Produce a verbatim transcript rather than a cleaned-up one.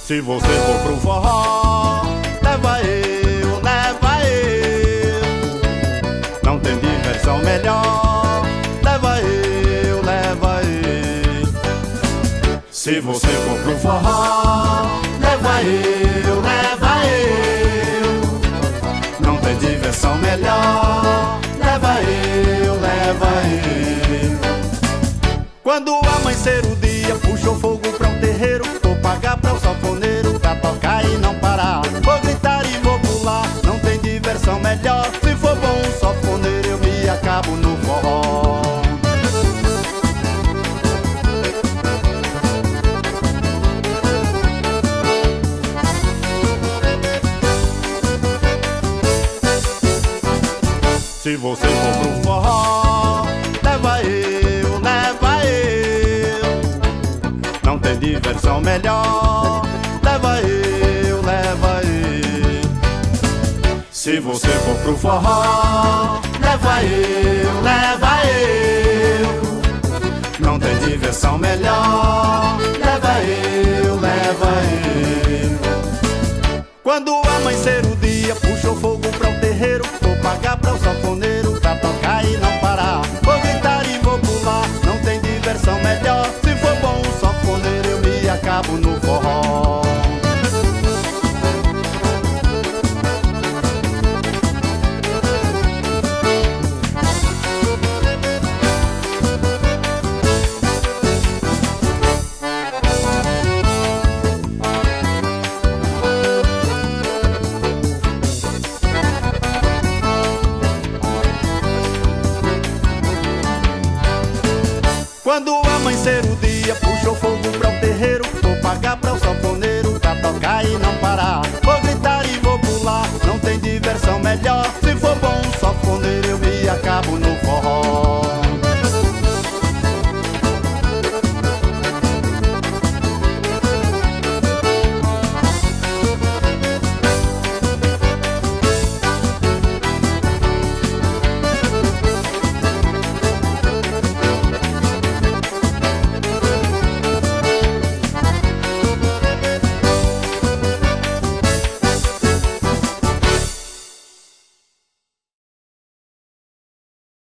Se você for pro forró, leva eu, leva eu. Não tem diversão melhor, leva eu, leva eu. Se você for pro forró, leva eu, leva eu. Não tem diversão melhor, leva eu, leva eu. Quando amanhecer o dia, puxa o fogo pra um terreiro, vou pagar pra o sanfoneiro pra tocar e não parar. Vou gritar e vou pular, não tem diversão melhor. Se for bom um sanfoneiro, eu me acabo no forró. Se você for pro forró, leva eu, leva eu. Não tem diversão melhor, leva eu, leva eu. Se você for pro forró, leva eu, leva eu. Não tem diversão melhor, leva eu, leva eu. Quando amanhecer o dia, puxa o fogo pra um terreiro, vou pagar pra o sanfoneiro pra tocar e não parar. Vou gritar e vou pular, não tem diversão melhor. Se for bom um sanfoneiro, eu me acabo no forró. Quando amanhecer o dia, puxa o fogo pra um terreiro, vou pagar pra o sanfoneiro